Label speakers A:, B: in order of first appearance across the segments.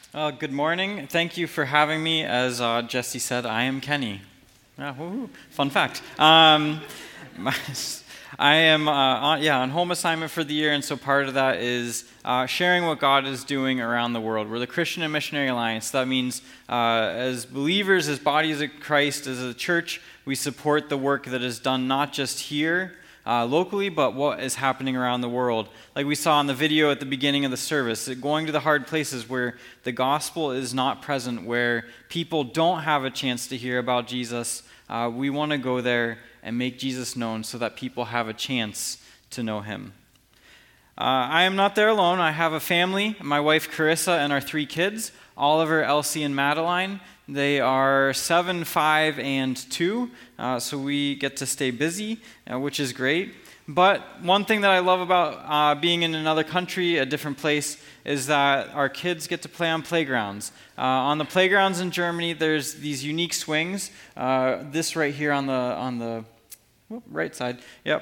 A: Good morning. Thank you for having me. As Jesse said, I am Kenny. Fun fact. I am on home assignment for the year, and so part of that is sharing what God is doing around the world. We're the Christian and Missionary Alliance. That means as believers, as bodies of Christ, as a church, we support the work that is done not just here locally, but what is happening around the world. Like we saw in the video at the beginning of the service, going to the hard places where the gospel is not present, where people don't have a chance to hear about Jesus. We want to go there and make Jesus known so that people have a chance to know him. I am not there alone. I have a family, my wife Carissa and our 3 kids, Oliver, Elsie, and Madeline. They are 7, 5, and 2, so we get to stay busy, which is great. But one thing that I love about being in another country, a different place, is that our kids get to play on playgrounds. On the playgrounds in Germany, there's these unique swings. This right here on the right side. Yep.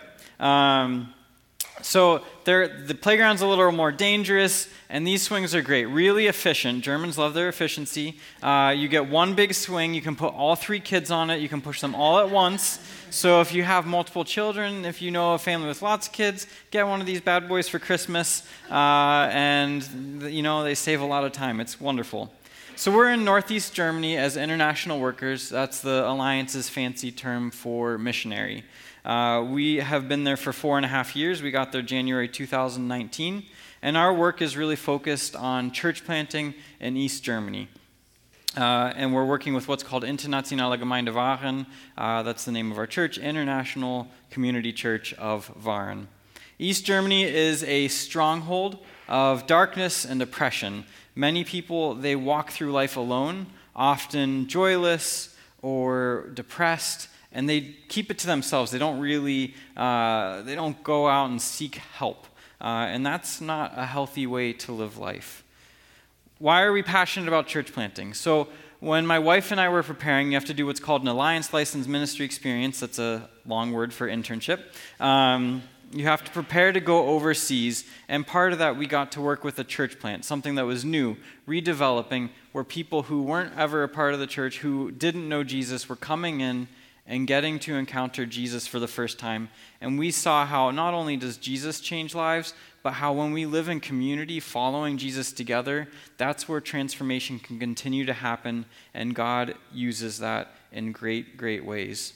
A: So the playground's a little more dangerous, and these swings are great, really efficient. Germans love their efficiency. You get one big swing, you can put all 3 kids on it, you can push them all at once. So if you have multiple children, if you know a family with lots of kids, get one of these bad boys for Christmas, and they save a lot of time. It's wonderful. So we're in Northeast Germany as international workers. That's the Alliance's fancy term for missionary. We have been there for 4.5 years. We got there January 2019. And our work is really focused on church planting in East Germany. And we're working with what's called Internationale Gemeinde Waren. That's the name of our church, International Community Church of Waren. East Germany is a stronghold of darkness and oppression. Many people, they walk through life alone, often joyless or depressed, and they keep it to themselves. They don't really, they don't go out and seek help. And that's not a healthy way to live life. Why are we passionate about church planting? So when my wife and I were preparing, you have to do what's called an Alliance Licensed Ministry Experience. That's a long word for internship. You have to prepare to go overseas, and part of that we got to work with a church plant, something that was new, redeveloping, where people who weren't ever a part of the church, who didn't know Jesus, were coming in and getting to encounter Jesus for the first time. And we saw how not only does Jesus change lives, but how when we live in community following Jesus together, that's where transformation can continue to happen, and God uses that in great, great ways.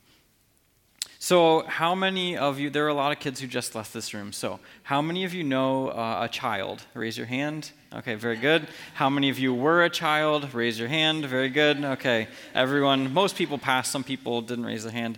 A: So how many of you, there are a lot of kids who just left this room, so how many of you know a child? Raise your hand. Okay, very good. How many of you were a child? Raise your hand. Very good. Okay, everyone, most people passed, some people didn't raise their hand.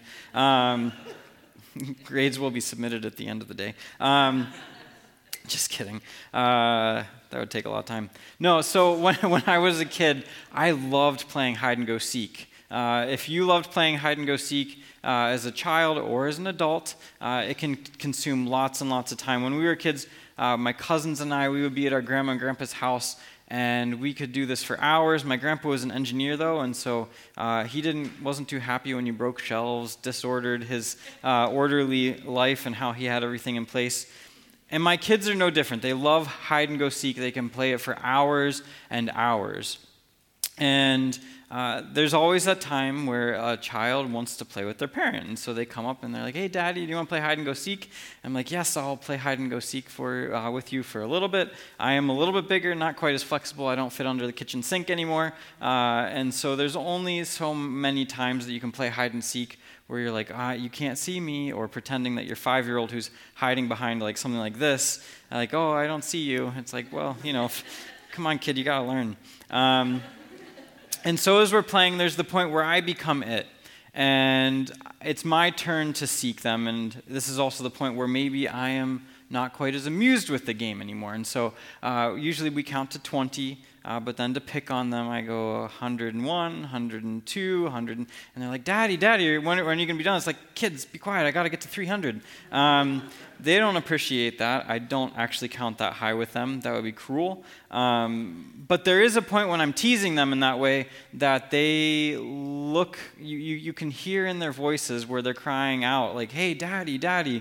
A: Grades will be submitted at the end of the day. Just kidding. That would take a lot of time. No, so when I was a kid, I loved playing hide and go seek. If you loved playing hide and go seek as a child or as an adult, it can consume lots and lots of time. When we were kids, my cousins and I, we would be at our grandma and grandpa's house, and we could do this for hours. My grandpa was an engineer, though, and so he wasn't too happy when you broke shelves, disordered his orderly life and how he had everything in place. And my kids are no different. They love hide and go seek. They can play it for hours and hours. And there's always that time where a child wants to play with their parent. And so they come up and they're like, "Hey, Daddy, do you want to play hide and go seek?" I'm like, "Yes, I'll play hide and go seek with you for a little bit. I am a little bit bigger, not quite as flexible. I don't fit under the kitchen sink anymore." And so there's only so many times that you can play hide and seek where you're like, "You can't see me," or pretending that your 5-year-old who's hiding behind like something like this, like, "Oh, I don't see you." It's like, well, come on, kid, you got to learn. And so as we're playing, there's the point where I become it. And it's my turn to seek them. And this is also the point where maybe I am not quite as amused with the game anymore. And so usually we count to 20, but then to pick on them, I go 101, 102, 100. And they're like, Daddy, when are you going to be done? It's like, kids, be quiet. I got to get to 300. They don't appreciate that. I don't actually count that high with them. That would be cruel. But there is a point when I'm teasing them in that way that they look, you can hear in their voices where they're crying out like, "Hey, Daddy,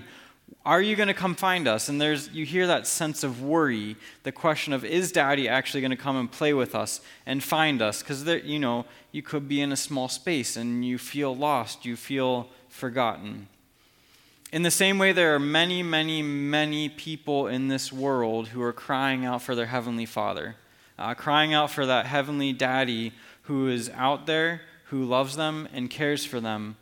A: Are you going to come find us? And you hear that sense of worry, the question of, is Daddy actually going to come and play with us and find us? Because you could be in a small space and you feel lost, you feel forgotten. In the same way, there are many, many, many people in this world who are crying out for their Heavenly Father, crying out for that Heavenly Daddy who is out there, who loves them and cares for them.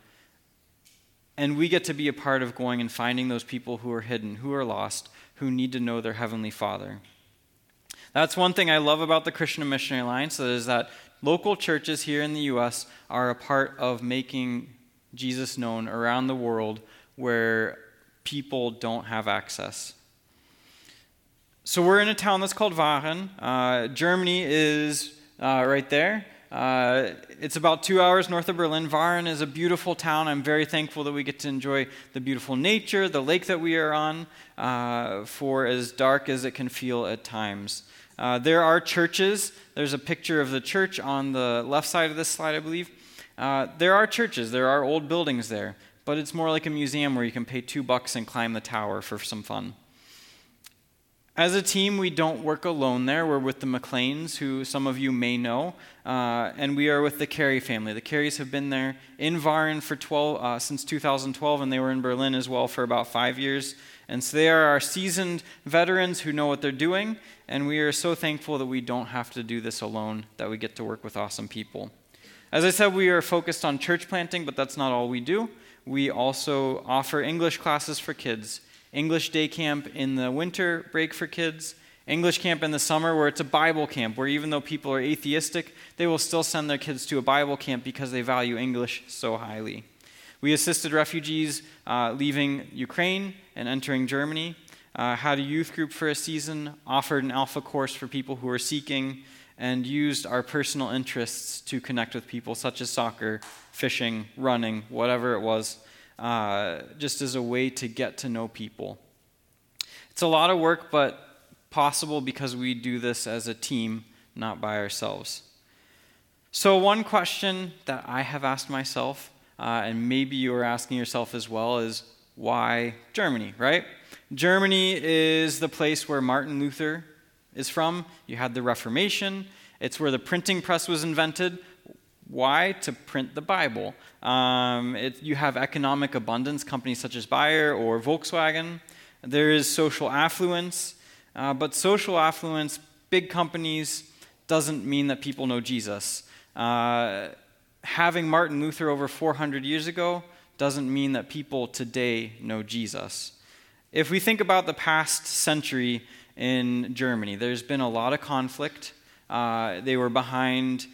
A: And we get to be a part of going and finding those people who are hidden, who are lost, who need to know their Heavenly Father. That's one thing I love about the Christian Missionary Alliance, is that local churches here in the U.S. are a part of making Jesus known around the world where people don't have access. So we're in a town that's called Waren. Germany is right there. It's about 2 hours north of Berlin. Waren is a beautiful town. I'm very thankful that we get to enjoy the beautiful nature, the lake that we are on, for as dark as it can feel at times. There are churches. There's a picture of the church on the left side of this slide, I believe. There are churches. There are old buildings there. But it's more like a museum where you can pay $2 and climb the tower for some fun. As a team, we don't work alone there. We're with the McLeans, who some of you may know, and we are with the Carey family. The Careys have been there in Waren for since 2012, and they were in Berlin as well for about 5 years. And so they are our seasoned veterans who know what they're doing, and we are so thankful that we don't have to do this alone, that we get to work with awesome people. As I said, we are focused on church planting, but that's not all we do. We also offer English classes for kids, English day camp in the winter break for kids, English camp in the summer where it's a Bible camp, where even though people are atheistic, they will still send their kids to a Bible camp because they value English so highly. We assisted refugees leaving Ukraine and entering Germany, had a youth group for a season, offered an Alpha course for people who are seeking, and used our personal interests to connect with people such as soccer, fishing, running, whatever it was, just as a way to get to know people. It's a lot of work, but possible because we do this as a team, not by ourselves. So one question that I have asked myself, and maybe you are asking yourself as well, is why Germany, right? Germany is the place where Martin Luther is from. You had the Reformation. It's where the printing press was invented. Why? To print the Bible. You have economic abundance, companies such as Bayer or Volkswagen. There is social affluence. But social affluence, big companies, doesn't mean that people know Jesus. Having Martin Luther over 400 years ago doesn't mean that people today know Jesus. If we think about the past century in Germany, there's been a lot of conflict. They were behind.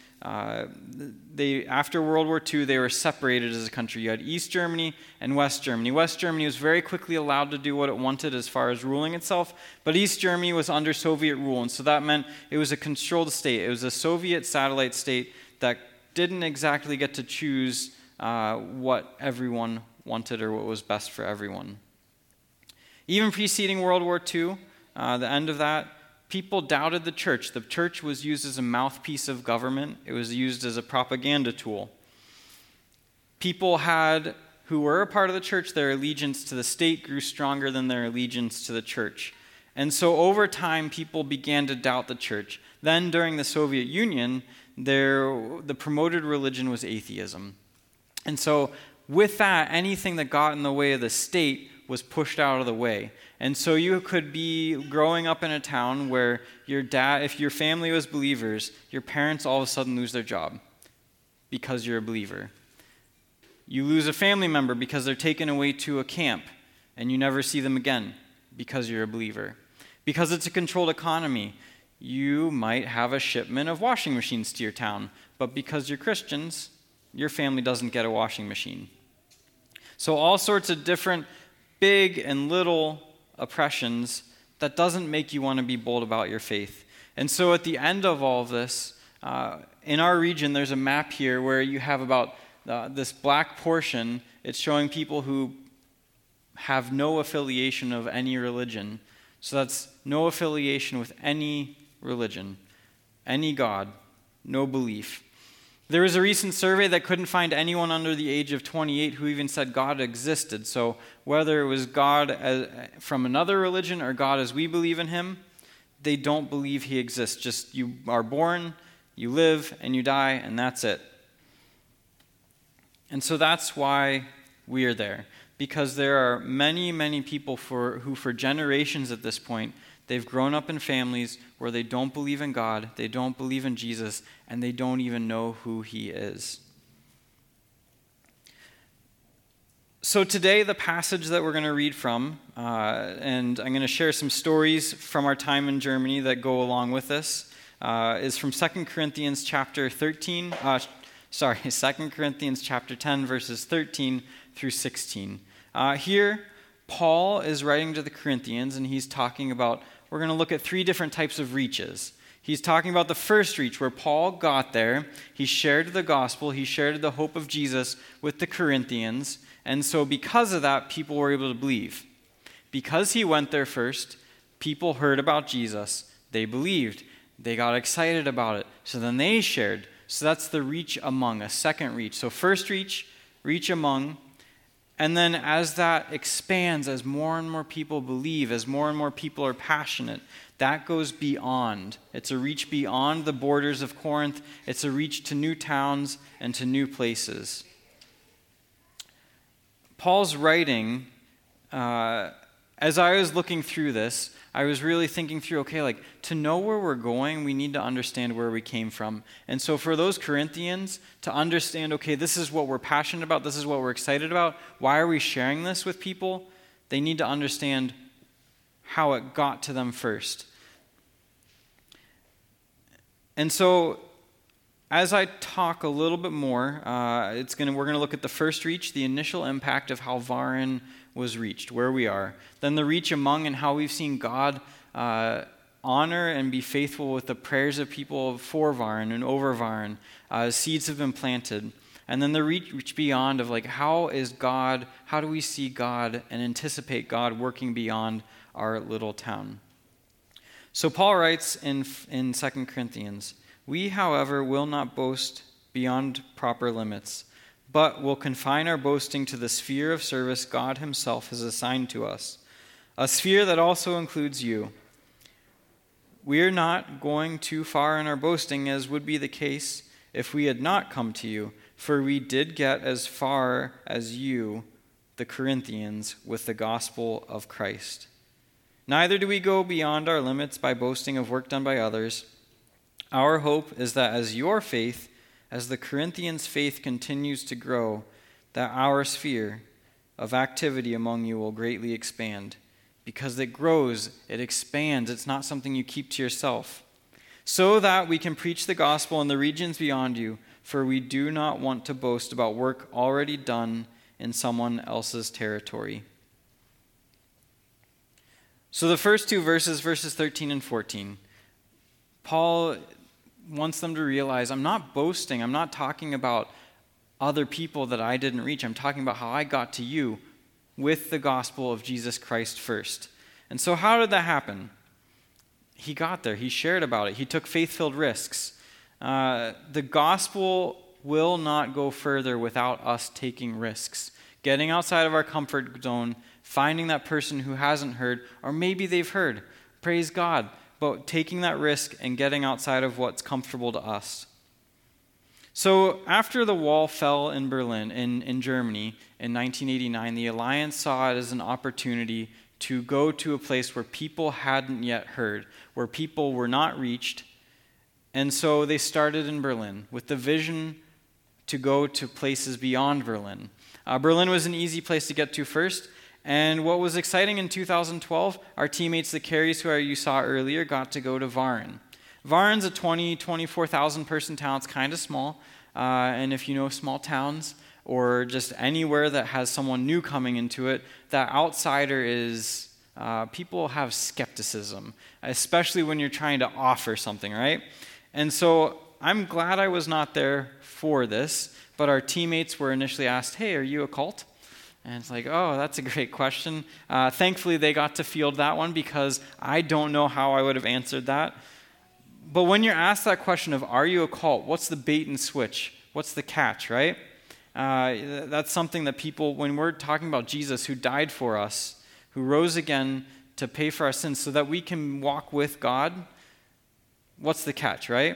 A: After World War II, they were separated as a country. You had East Germany and West Germany. West Germany was very quickly allowed to do what it wanted as far as ruling itself, but East Germany was under Soviet rule, and so that meant it was a controlled state. It was a Soviet satellite state that didn't exactly get to choose what everyone wanted or what was best for everyone. Even preceding World War II, the end of that, people doubted the church. The church was used as a mouthpiece of government. It was used as a propaganda tool. People who were a part of the church, their allegiance to the state grew stronger than their allegiance to the church. And so over time, people began to doubt the church. Then during the Soviet Union, the promoted religion was atheism. And so with that, anything that got in the way of the state was pushed out of the way. And so you could be growing up in a town where if your family was believers, your parents all of a sudden lose their job because you're a believer. You lose a family member because they're taken away to a camp and you never see them again because you're a believer. Because it's a controlled economy, you might have a shipment of washing machines to your town, but because you're Christians, your family doesn't get a washing machine. So all sorts of different big and little oppressions that doesn't make you want to be bold about your faith. And so at the end of all of this, in our region, there's a map here where you have about this black portion. It's showing people who have no affiliation of any religion. So that's no affiliation with any religion, any God, no belief. There was a recent survey that couldn't find anyone under the age of 28 who even said God existed. So whether it was God from another religion or God as we believe in him, they don't believe he exists. Just you are born, you live, and you die, and that's it. And so that's why we are there. Because there are many, many people who for generations at this point, they've grown up in families where they don't believe in God, they don't believe in Jesus, and they don't even know who he is. So today, the passage that we're going to read from, and I'm going to share some stories from our time in Germany that go along with this, is from 2 Corinthians chapter 13, 2 Corinthians chapter 10, verses 13 through 16. Here, Paul is writing to the Corinthians, and he's talking about, we're going to look at 3 different types of reaches. He's talking about the first reach, where Paul got there, he shared the gospel, he shared the hope of Jesus with the Corinthians, and so because of that, people were able to believe. Because he went there first, people heard about Jesus, they believed, they got excited about it, so then they shared. So that's the reach among, a second reach. So first reach, reach among, and then as that expands, as more and more people believe, as more and more people are passionate, that goes beyond. It's a reach beyond the borders of Corinth. It's a reach to new towns and to new places. Paul's writing, as I was looking through this, I was really thinking through, to know where we're going, we need to understand where we came from. And so for those Corinthians to understand, this is what we're passionate about, this is what we're excited about, why are we sharing this with people? They need to understand how it got to them first. And so as I talk a little bit more, we're going to look at the first reach, the initial impact of how Varan was reached, where we are. Then the reach among and how we've seen God honor and be faithful with the prayers of people for Varan and over Varan. Seeds have been planted. And then the reach beyond of how do we see God and anticipate God working beyond our little town. So Paul writes in 2 Corinthians, "We, however, will not boast beyond proper limits, but will confine our boasting to the sphere of service God himself has assigned to us, a sphere that also includes you. We are not going too far in our boasting, as would be the case if we had not come to you, for we did get as far as you, the Corinthians, with the gospel of Christ. Neither do we go beyond our limits by boasting of work done by others. Our hope is that as your faith, as the Corinthians' faith continues to grow, that our sphere of activity among you will greatly expand. Because it grows, it expands. It's not something you keep to yourself. So that we can preach the gospel in the regions beyond you, for we do not want to boast about work already done in someone else's territory." So the first 2 verses 13 and 14, Paul wants them to realize, I'm not boasting. I'm not talking about other people that I didn't reach. I'm talking about how I got to you with the gospel of Jesus Christ first. And so how did that happen? He got there. He shared about it. He took faith-filled risks. The gospel will not go further without us taking risks. Getting outside of our comfort zone, finding that person who hasn't heard, or maybe they've heard. Praise God. But taking that risk and getting outside of what's comfortable to us. So after the wall fell in Berlin, in Germany, in 1989, the Alliance saw it as an opportunity to go to a place where people hadn't yet heard, where people were not reached. And so they started in Berlin with the vision to go to places beyond Berlin. Berlin was an easy place to get to first. And what was exciting in 2012, our teammates, the Carries, who you saw earlier, got to go to Varan. Varan's a 24,000 person town. It's kind of small. And if you know small towns or just anywhere that has someone new coming into it, that outsider is, people have skepticism, especially when you're trying to offer something, right? And so I'm glad I was not there for this, but our teammates were initially asked, "Hey, are you a cult?" And it's oh, that's a great question. Thankfully, they got to field that one because I don't know how I would have answered that. But when you're asked that question of, are you a cult, what's the bait and switch? what's the catch, right? That's something that people, when we're talking about Jesus who died for us, who rose again to pay for our sins so that we can walk with God, what's the catch, right?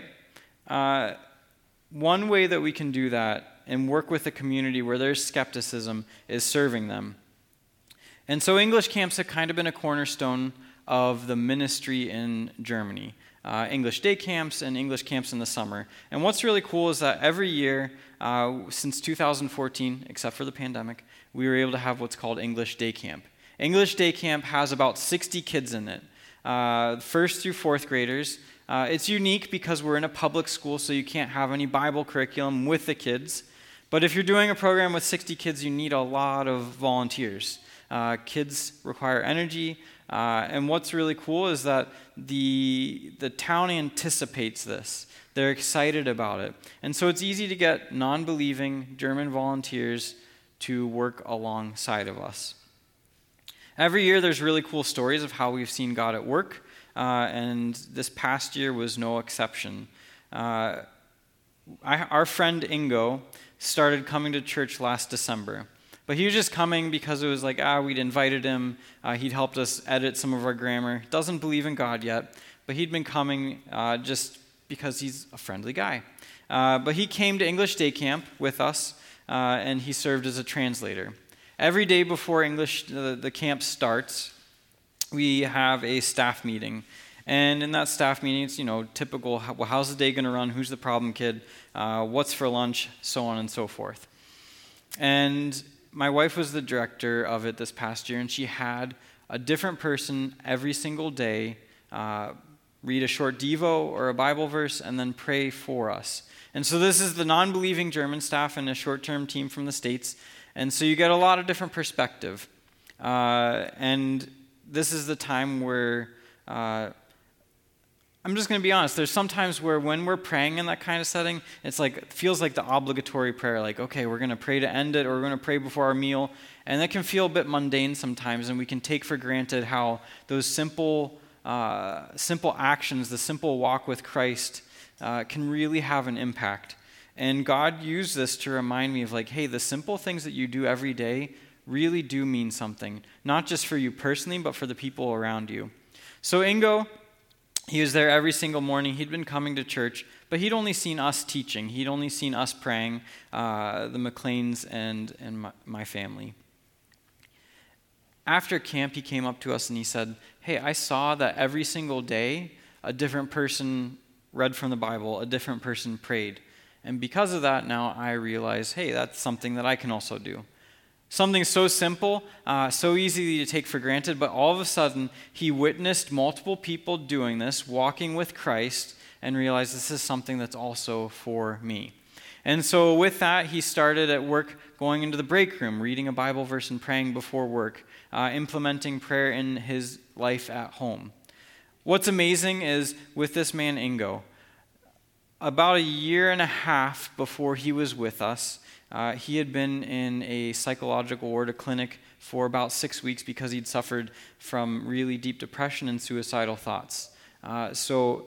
A: One way that we can do that and work with a community where there's skepticism is serving them. And so English camps have kind of been a cornerstone of the ministry in Germany. English day camps and English camps in the summer. And what's really cool is that every year, since 2014, except for the pandemic, we were able to have what's called English day camp. English day camp has about 60 kids in it, first through fourth graders. It's unique because we're in a public school, so you can't have any Bible curriculum with the kids. But if you're doing a program with 60 kids, you need a lot of volunteers. Kids require energy, and what's really cool is that the town anticipates this. They're excited about it. And so it's easy to get non-believing German volunteers to work alongside of us. Every year there's really cool stories of how we've seen God at work, and this past year was no exception. Our friend Ingo started coming to church last December. But he was just coming because it was like, we'd invited him. He'd helped us edit some of our grammar. Doesn't believe in God yet, but he'd been coming just because he's a friendly guy. But he came to English day camp with us, and he served as a translator. Every day before the camp starts, we have a staff meeting. And in that staff meeting, it's, typical, how's the day going to run? Who's the problem kid? What's for lunch? So on and so forth. And my wife was the director of it this past year, and she had a different person every single day read a short devo or a Bible verse and then pray for us. And so this is the non-believing German staff and a short-term team from the States. And so you get a lot of different perspective. And this is the time where I'm just going to be honest. There's sometimes where when we're praying in that kind of setting, it feels like the obligatory prayer, like, okay, we're going to pray to end it, or we're going to pray before our meal. And that can feel a bit mundane sometimes, and we can take for granted how those simple actions, the simple walk with Christ, can really have an impact. And God used this to remind me of hey, the simple things that you do every day really do mean something, not just for you personally, but for the people around you. So Ingo, he was there every single morning. He'd been coming to church, but he'd only seen us teaching. He'd only seen us praying, the McLeans and my family. After camp, he came up to us and he said, hey, I saw that every single day a different person read from the Bible, a different person prayed. And because of that, now I realize, hey, that's something that I can also do. Something so simple, so easy to take for granted, but all of a sudden, he witnessed multiple people doing this, walking with Christ, and realized this is something that's also for me. And so with that, he started at work going into the break room, reading a Bible verse and praying before work, implementing prayer in his life at home. What's amazing is with this man, Ingo, about a year and a half before he was with us, he had been in a psychological ward, a clinic, for about 6 weeks because he'd suffered from really deep depression and suicidal thoughts. So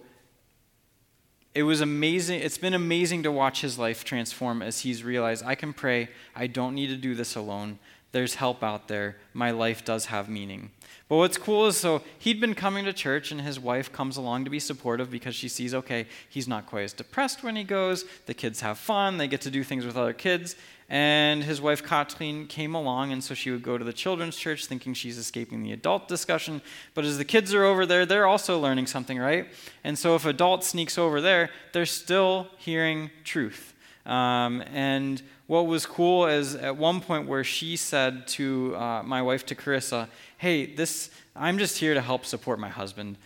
A: it was amazing. It's been amazing to watch his life transform as he's realized, I can pray. I don't need to do this alone. There's help out there. My life does have meaning. But what's cool is, so he'd been coming to church, and his wife comes along to be supportive because she sees, okay, he's not quite as depressed when he goes. The kids have fun. They get to do things with other kids. And his wife, Katrin, came along, and so she would go to the children's church thinking she's escaping the adult discussion. But as the kids are over there, they're also learning something, right? And so if adult sneaks over there, they're still hearing truth. And what was cool is at one point where she said to my wife, to Carissa, hey, I'm just here to help support my husband.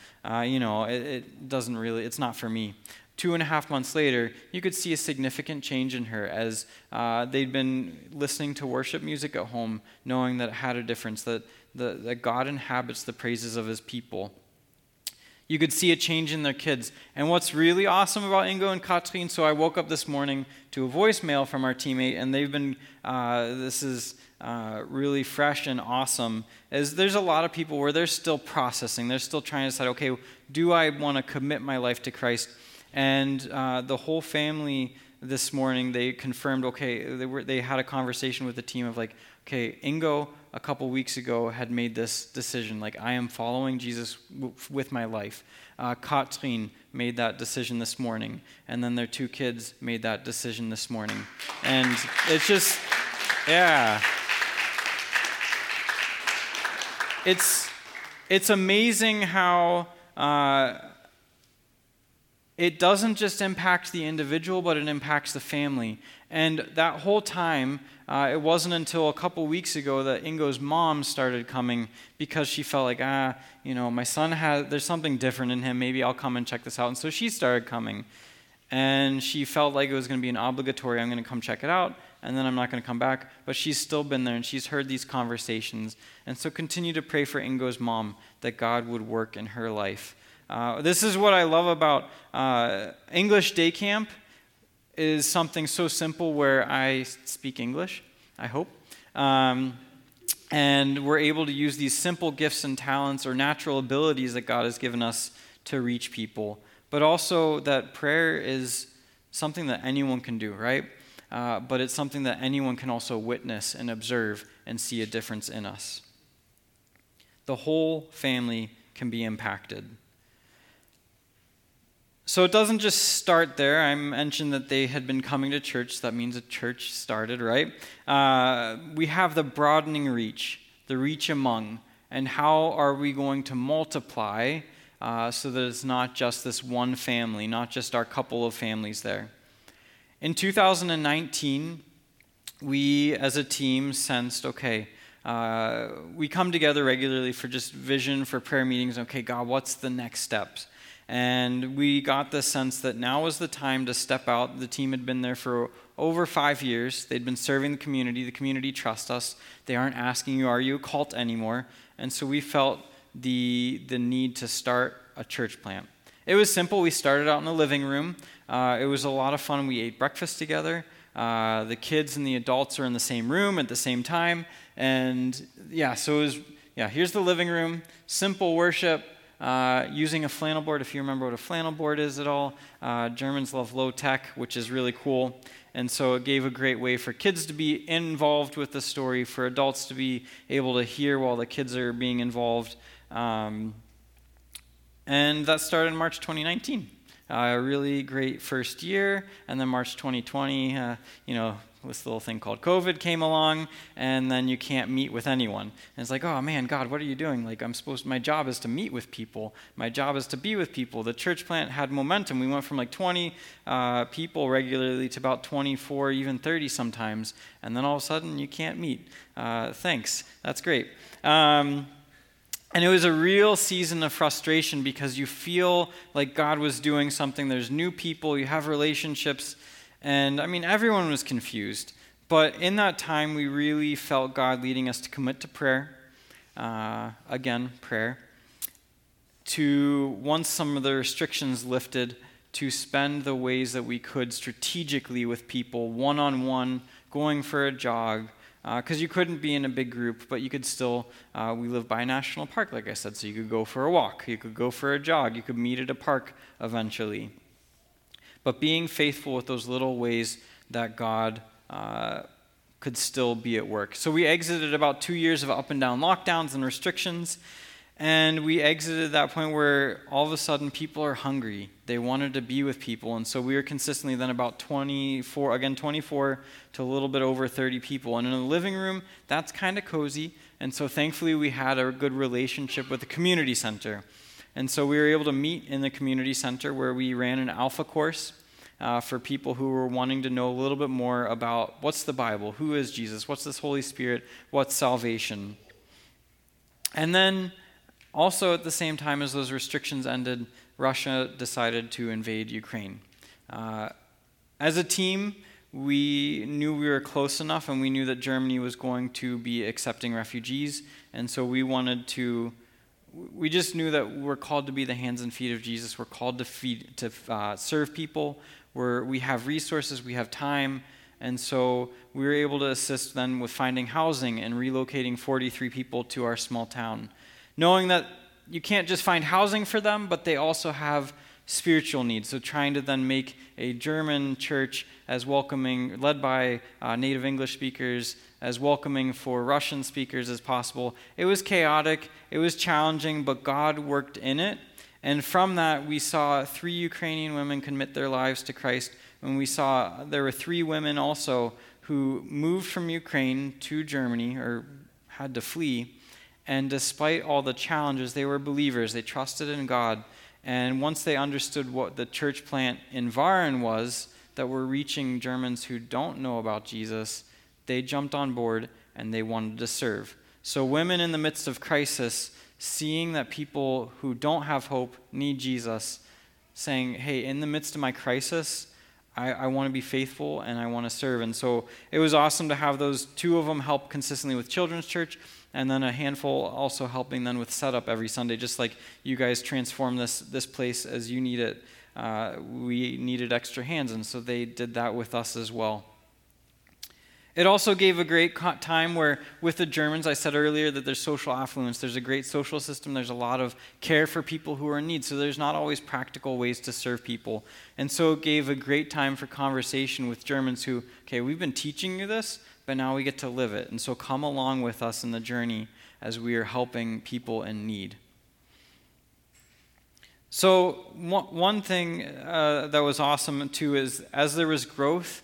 A: It doesn't really, it's not for me. 2.5 months later, you could see a significant change in her as they'd been listening to worship music at home, knowing that it had a difference, that God inhabits the praises of his people. You could see a change in their kids. And what's really awesome about Ingo and Katrin, so I woke up this morning to a voicemail from our teammate, and they've been, this is really fresh and awesome, is there's a lot of people where they're still processing. They're still trying to decide, okay, do I want to commit my life to Christ? And the whole family this morning, they confirmed, okay, they had a conversation with the team of like, okay, Ingo a couple weeks ago had made this decision, like, I am following Jesus with my life. Katrin made that decision this morning, and then their 2 kids made that decision this morning. And it's just, yeah. It's amazing how it doesn't just impact the individual, but it impacts the family. And that whole time, it wasn't until a couple weeks ago that Ingo's mom started coming because she felt like, my son there's something different in him. Maybe I'll come and check this out. And so she started coming. And she felt like it was going to be an obligatory, I'm going to come check it out, and then I'm not going to come back. But she's still been there, and she's heard these conversations. And so continue to pray for Ingo's mom, that God would work in her life. This is what I love about English Day Camp, is something so simple where I speak English, I hope. And we're able to use these simple gifts and talents or natural abilities that God has given us to reach people. But also that prayer is something that anyone can do, right? But it's something that anyone can also witness and observe and see a difference in us. The whole family can be impacted. So it doesn't just start there. I mentioned that they had been coming to church. That means a church started, right? We have the broadening reach, the reach among, and how are we going to multiply so that it's not just this one family, not just our couple of families there. In 2019, we as a team sensed, okay, we come together regularly for just vision, for prayer meetings. Okay, God, what's the next steps? And we got the sense that now was the time to step out. The team had been there for over 5 years. They'd been serving the community. The community trusts us. They aren't asking you, are you a cult anymore? And so we felt the need to start a church plant. It was simple. We started out in the living room. It was a lot of fun. We ate breakfast together. The kids and the adults are in the same room at the same time. And so it was, here's the living room, simple worship, using a flannel board, if you remember what a flannel board is at all. Germans love low tech, which is really cool. And so it gave a great way for kids to be involved with the story, for adults to be able to hear while the kids are being involved. And that started in March 2019. A really great first year. And then March 2020, this little thing called COVID came along, and then you can't meet with anyone. And it's like, oh man, God, what are you doing? Like, my job is to meet with people. My job is to be with people. The church plant had momentum. We went from like 20 people regularly to about 24, even 30 sometimes. And then all of a sudden, you can't meet. Thanks. That's great. And it was a real season of frustration because you feel like God was doing something. There's new people. You have relationships. And, everyone was confused. But in that time, we really felt God leading us to commit to prayer. Prayer. To, once some of the restrictions lifted, to spend the ways that we could strategically with people, one-on-one, going for a jog. Because you couldn't be in a big group, but you could still, we live by a national park, like I said, so you could go for a walk. You could go for a jog. You could meet at a park eventually. But being faithful with those little ways that God could still be at work. So we exited about 2 years of up and down lockdowns and restrictions, and we exited that point where all of a sudden people are hungry. They wanted to be with people, and so we were consistently then about 24 to a little bit over 30 people. And in the living room, that's kind of cozy, and so thankfully we had a good relationship with the community center. And so we were able to meet in the community center where we ran an alpha course for people who were wanting to know a little bit more about what's the Bible, who is Jesus, what's this Holy Spirit, what's salvation. And then also at the same time as those restrictions ended, Russia decided to invade Ukraine. As a team, we knew we were close enough and we knew that Germany was going to be accepting refugees. And so we just knew that we're called to be the hands and feet of Jesus. We're called to serve people. We have resources, we have time, and so we were able to assist them with finding housing and relocating 43 people to our small town. Knowing that you can't just find housing for them, but they also have spiritual needs. So trying to then make a German church as welcoming, led by native English speakers, as welcoming for Russian speakers as possible. It was chaotic, it was challenging, but God worked in it. And from that, we saw 3 Ukrainian women commit their lives to Christ. And we saw there were 3 women also who moved from Ukraine to Germany, or had to flee. And despite all the challenges, they were believers. They trusted in God. And once they understood what the church plant in Waren was, that were reaching Germans who don't know about Jesus, they jumped on board and they wanted to serve. So women in the midst of crisis, seeing that people who don't have hope need Jesus, saying, hey, in the midst of my crisis, I want to be faithful and I want to serve. And so it was awesome to have those 2 of them help consistently with Children's Church, and then a handful also helping then with setup every Sunday, just like you guys transform this place as you need it. We needed extra hands, and so they did that with us as well. It also gave a great time where, with the Germans, I said earlier that there's social affluence. There's a great social system. There's a lot of care for people who are in need. So there's not always practical ways to serve people. And so it gave a great time for conversation with Germans who, okay, we've been teaching you this, but now we get to live it. And so come along with us in the journey as we are helping people in need. So one thing that was awesome too is, as there was growth,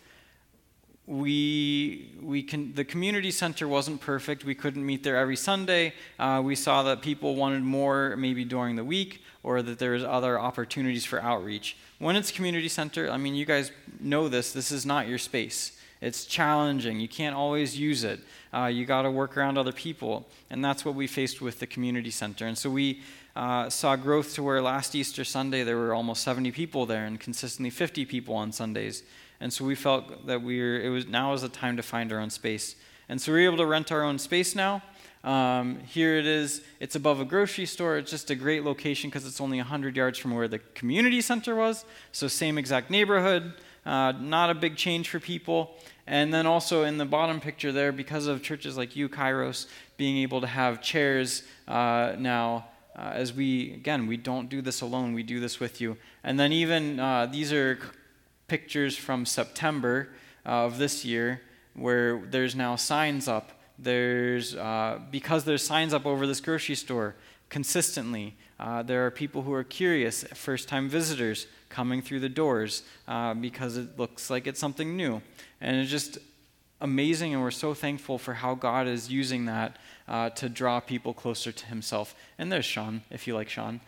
A: the community center wasn't perfect. We couldn't meet there every Sunday. We saw that people wanted more maybe during the week, or that there was other opportunities for outreach. When it's community center, I mean, you guys know this is not your space. It's challenging. You can't always use it. You got to work around other people, and that's what we faced with the community center. And so we saw growth to where last Easter Sunday there were almost 70 people there, and consistently 50 people on Sundays. And so we felt that now was the time to find our own space. And so we were able to rent our own space now. Here it is. It's above a grocery store. It's just a great location because it's only 100 yards from where the community center was. So same exact neighborhood. Not a big change for people. And then also in the bottom picture there, because of churches like you, Kairos, being able to have chairs now, as we don't do this alone. We do this with you. And then even these are pictures from September of this year, where there's now signs up. Because there's signs up over this grocery store consistently, there are people who are curious, first-time visitors coming through the doors because it looks like it's something new. And it's just amazing, and we're so thankful for how God is using that to draw people closer to himself. And there's Sean, if you like Sean.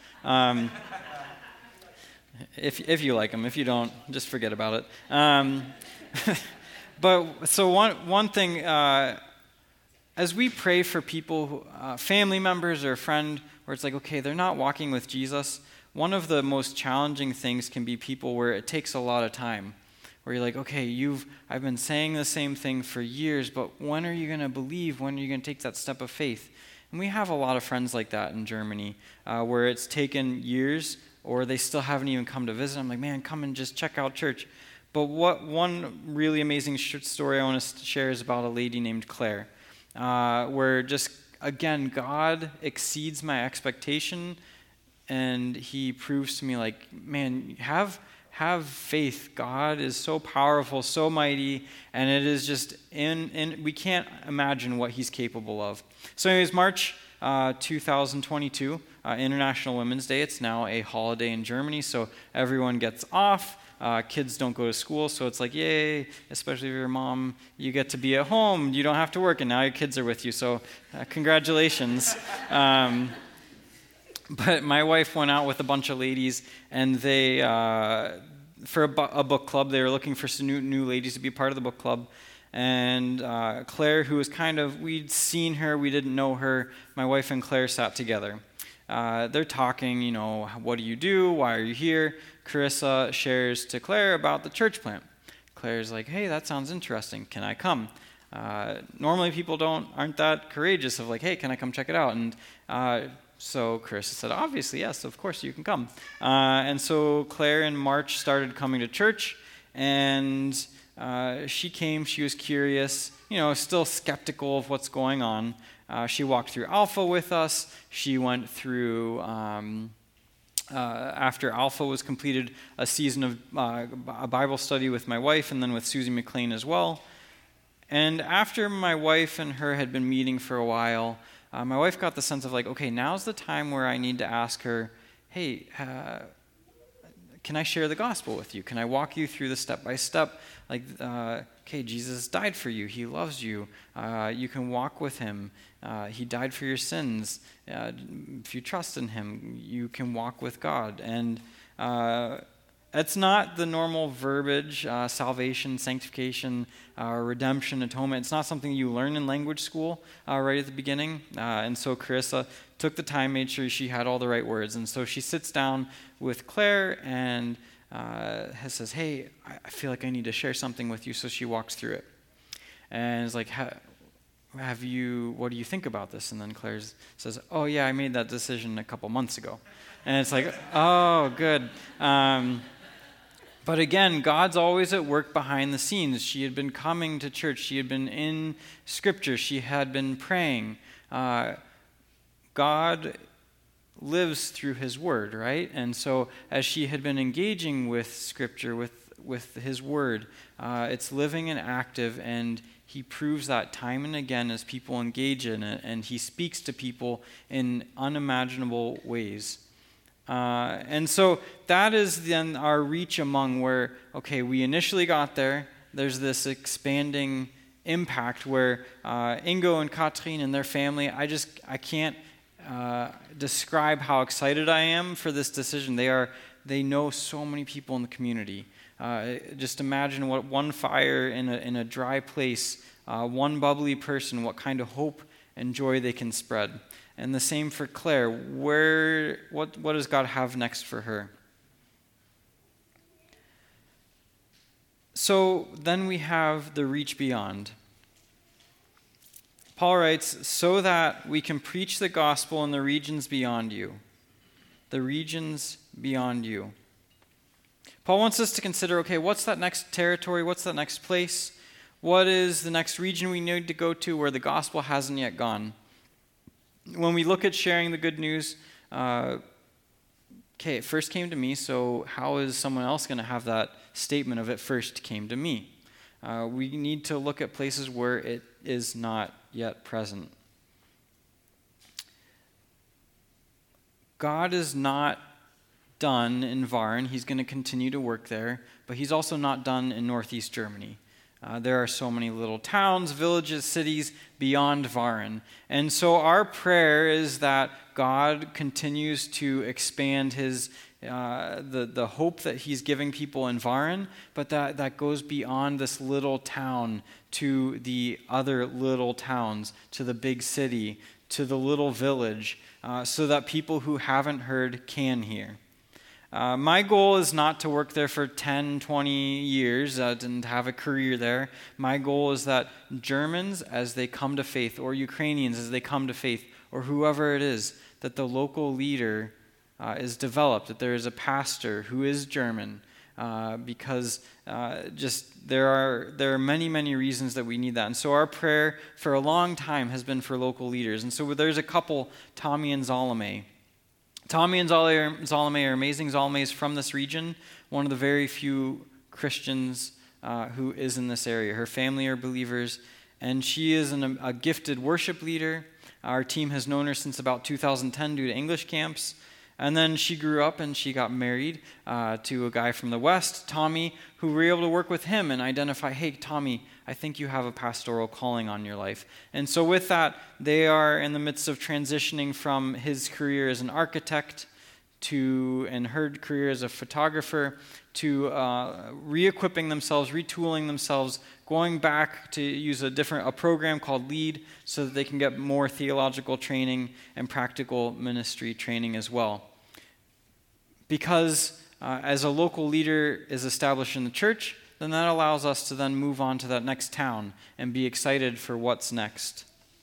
A: If you like him. If you don't, just forget about it. But so one thing, as we pray for people, family members or a friend, where it's like, okay, they're not walking with Jesus, one of the most challenging things can be people where it takes a lot of time. Where you're like, okay, I've been saying the same thing for years, but when are you going to believe? When are you going to take that step of faith? And we have a lot of friends like that in Germany, where it's taken years, or they still haven't even come to visit. I'm like, man, come and just check out church. But one really amazing story I want to share is about a lady named Claire, where just, again, God exceeds my expectation, and he proves to me, like, man, have faith. God is so powerful, so mighty, and it is just we can't imagine what he's capable of. So anyways, March 2022, International Women's Day. It's now a holiday in Germany, so everyone gets off. Kids don't go to school, so it's like, yay, especially if you're a mom, you get to be at home, you don't have to work, and now your kids are with you, so congratulations. But my wife went out with a bunch of ladies, and they, for a book club, they were looking for some new ladies to be part of the book club. And Claire, who was we'd seen her, we didn't know her, my wife and Claire sat together. They're talking, what do you do? Why are you here? Carissa shares to Claire about the church plant. Claire's like, hey, that sounds interesting. Can I come? Normally people aren't that courageous of like, hey, can I come check it out? And so Carissa said, obviously, yes, of course you can come. And so Claire in March started coming to church, and she came, she was curious, still skeptical of what's going on. She walked through Alpha with us. She went through after Alpha was completed, a season of a Bible study with my wife and then with Susie McLean as well. And after my wife and her had been meeting for a while, my wife got the sense of like, okay, now's the time where I need to ask her, hey, can I share the gospel with you? Can I walk you through the step-by-step? Like, okay, Jesus died for you. He loves you. You can walk with him. He died for your sins. If you trust in him, you can walk with God. And it's not the normal verbiage, salvation, sanctification, redemption, atonement. It's not something you learn in language school right at the beginning. And so Carissa took the time, made sure she had all the right words. And so she sits down with Claire and says, hey, I feel like I need to share something with you. So she walks through it. And it's like, what do you think about this? And then Claire says, oh, yeah, I made that decision a couple months ago. And it's like, oh, good. But again, God's always at work behind the scenes. She had been coming to church. She had been in Scripture. She had been praying. God lives through his word, right? And so as she had been engaging with Scripture, with his word, it's living and active, and he proves that time and again as people engage in it, and he speaks to people in unimaginable ways. And so that is then our reach among where, okay, we initially got there. There's this expanding impact where Ingo and Katrin and their family, I can't describe how excited I am for this decision. They know so many people in the community. Just imagine what one fire in a dry place, one bubbly person, what kind of hope and joy they can spread. And the same for Claire. What does God have next for her? So then we have the reach beyond. Paul writes, so that we can preach the gospel in the regions beyond you. The regions beyond you. Paul wants us to consider, okay, what's that next territory? What's that next place? What is the next region we need to go to where the gospel hasn't yet gone? When we look at sharing the good news, it first came to me, so how is someone else going to have that statement of it first came to me? We need to look at places where it is not yet present. God is not done in Waren. He's going to continue to work there, but he's also not done in northeast Germany. There are so many little towns, villages, cities beyond Waren. And so our prayer is that God continues to expand his the hope that he's giving people in Waren, but that goes beyond this little town to the other little towns, to the big city, to the little village, so that people who haven't heard can hear. My goal is not to work there for 10, 20 years and have a career there. My goal is that Germans, as they come to faith, or Ukrainians, as they come to faith, or whoever it is, that the local leader is developed, that there is a pastor who is German, because there are many, many reasons that we need that. And so our prayer for a long time has been for local leaders. And so there's a couple, Tommy and Zalame. Tommy and Zalame are amazing. Zalame is from this region, one of the very few Christians who is in this area. Her family are believers, and she is a gifted worship leader. Our team has known her since about 2010 due to English camps. And then she grew up and she got married to a guy from the West, Tommy, who were able to work with him and identify, hey, Tommy, I think you have a pastoral calling on your life. And so with that, they are in the midst of transitioning from his career as an architect and her career as a photographer to re-equipping themselves, retooling themselves, going back to use a program called LEAD so that they can get more theological training and practical ministry training as well. Because as a local leader is established in the church, then that allows us to then move on to that next town and be excited for what's next.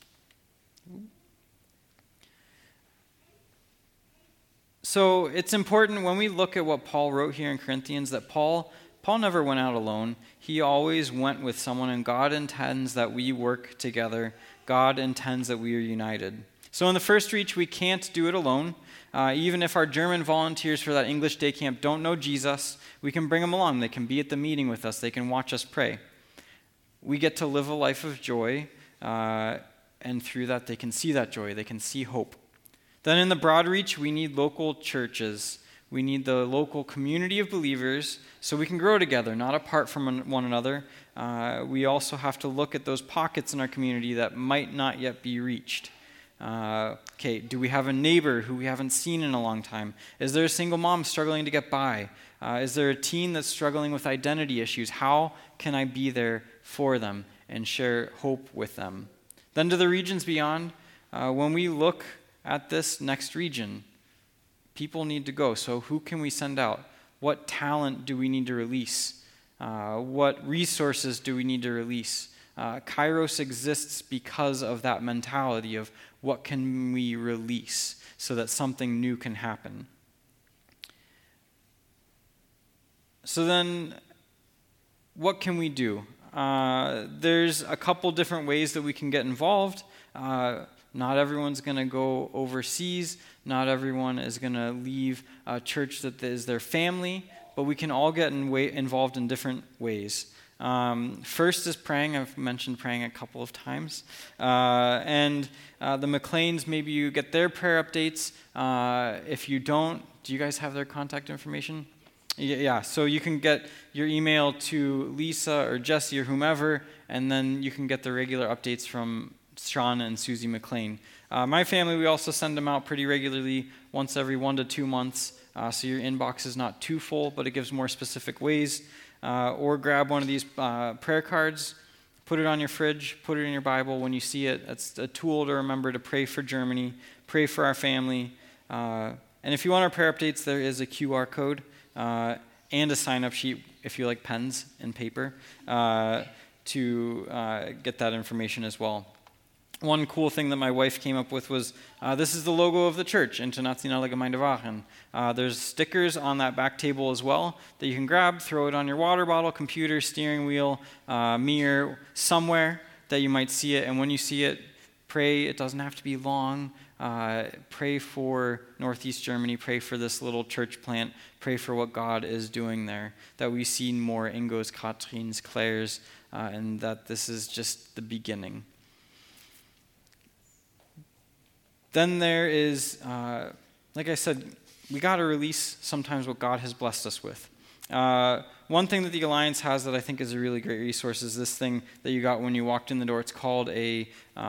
A: So it's important when we look at what Paul wrote here in Corinthians that Paul never went out alone. He always went with someone, and God intends that we work together. God intends that we are united. So in the first reach, we can't do it alone. Even if our German volunteers for that English day camp don't know Jesus, we can bring them along. They can be at the meeting with us. They can watch us pray. We get to live a life of joy, and through that, they can see that joy. They can see hope. Then in the broad reach, we need local churches. We need the local community of believers so we can grow together, not apart from one another. We also have to look at those pockets in our community that might not yet be reached. Do we have a neighbor who we haven't seen in a long time? Is there a single mom struggling to get by? Is there a teen that's struggling with identity issues? How can I be there for them and share hope with them? Then to the regions beyond, when we look at this next region, people need to go. So who can we send out? What talent do we need to release? What resources do we need to release? Kairos exists because of that mentality of what can we release so that something new can happen. So then, what can we do? There's a couple different ways that we can get involved. Not everyone's going to go overseas. Not everyone is going to leave a church that is their family, but we can all get involved in different ways. First is praying. I've mentioned praying a couple of times. And the McLeans, maybe you get their prayer updates. If you don't, do you guys have their contact information? Yeah, so you can get your email to Lisa or Jesse or whomever, and then you can get the regular updates from Sean and Susie McLean. My family, we also send them out pretty regularly, once every 1 to 2 months, so your inbox is not too full, but it gives more specific ways. Or grab one of these prayer cards, put it on your fridge, put it in your Bible when you see it. It's a tool to remember to pray for Germany, pray for our family. And if you want our prayer updates, there is a QR code and a sign-up sheet if you like pens and paper to get that information as well. One cool thing that my wife came up with was, this is the logo of the church, Internationale Gemeinde Waachen. There's stickers on that back table as well that you can grab, throw it on your water bottle, computer, steering wheel, mirror, somewhere that you might see it. And when you see it, pray. It doesn't have to be long. Pray for Northeast Germany. Pray for this little church plant. Pray for what God is doing there, that we see more Ingos, Katrins, Claires, and that this is just the beginning. Then there is, like I said, we got to release sometimes what God has blessed us with. One thing that the Alliance has that I think is a really great resource is this thing that you got when you walked in the door. It's called a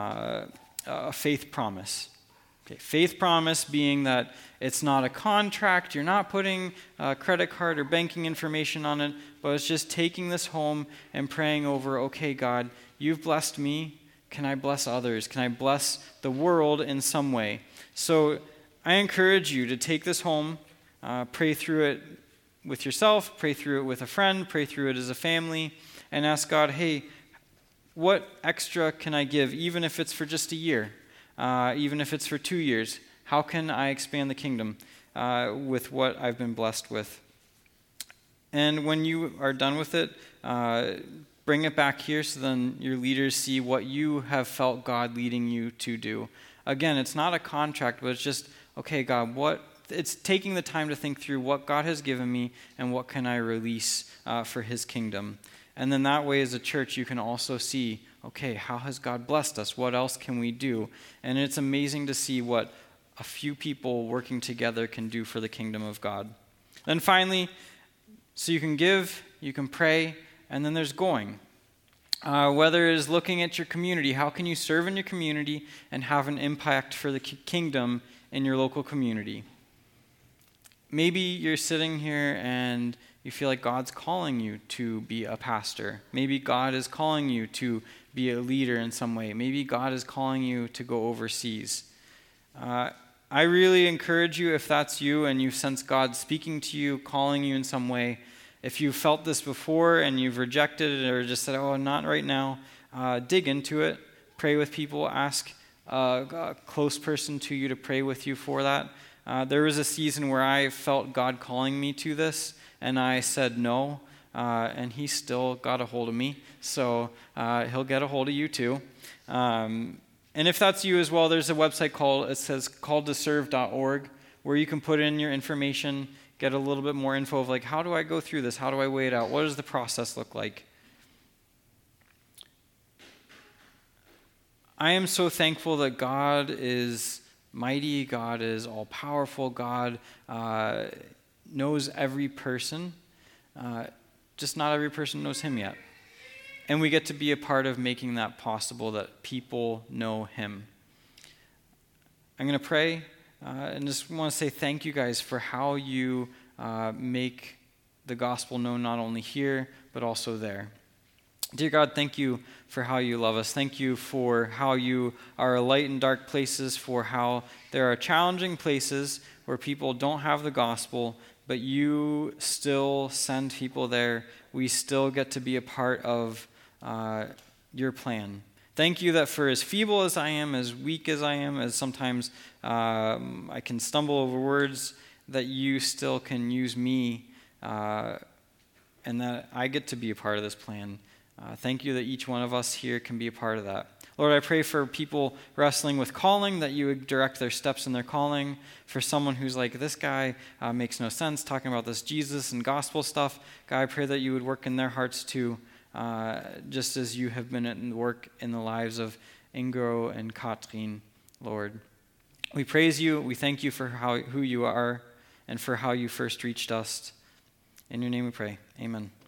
A: faith promise. Okay, faith promise being that it's not a contract. You're not putting credit card or banking information on it, but it's just taking this home and praying over, okay, God, you've blessed me. Can I bless others? Can I bless the world in some way? So I encourage you to take this home, pray through it with yourself, pray through it with a friend, pray through it as a family, and ask God, hey, what extra can I give, even if it's for just a year, even if it's for 2 years? How can I expand the kingdom with what I've been blessed with? And when you are done with it, bring it back here so then your leaders see what you have felt God leading you to do. Again, it's not a contract, but it's just, okay, God, it's taking the time to think through what God has given me and what can I release for his kingdom. And then that way as a church, you can also see, okay, how has God blessed us? What else can we do? And it's amazing to see what a few people working together can do for the kingdom of God. Then finally, so you can give, you can pray, and then there's going. Whether it is looking at your community, how can you serve in your community and have an impact for the kingdom in your local community? Maybe you're sitting here and you feel like God's calling you to be a pastor. Maybe God is calling you to be a leader in some way. Maybe God is calling you to go overseas. I really encourage you, if that's you and you sense God speaking to you, calling you in some way, if you've felt this before and you've rejected it or just said, oh, not right now, dig into it, pray with people, ask a close person to you to pray with you for that. There was a season where I felt God calling me to this, and I said no, and he still got a hold of me, so he'll get a hold of you too. And And if that's you as well, there's a website it says calledtoserve.org, where you can put in your information, get a little bit more info of like, how do I go through this? How do I weigh it out? What does the process look like? I am so thankful that God is mighty, God is all-powerful, God knows every person, just not every person knows him yet. And we get to be a part of making that possible, that people know him. I'm going to pray and just want to say thank you guys for how you make the gospel known not only here, but also there. Dear God, thank you for how you love us. Thank you for how you are a light in dark places, for how there are challenging places where people don't have the gospel, but you still send people there. We still get to be a part of your plan. Thank you that for as feeble as I am, as weak as I am, as sometimes I can stumble over words, that you still can use me and that I get to be a part of this plan. Thank you that each one of us here can be a part of that. Lord, I pray for people wrestling with calling, that you would direct their steps in their calling. For someone who's like, this guy makes no sense, talking about this Jesus and gospel stuff, God, I pray that you would work in their hearts too, just as you have been at work in the lives of Ingo and Katrin, Lord. We praise you. We thank you for who you are and for how you first reached us. In your name we pray. Amen.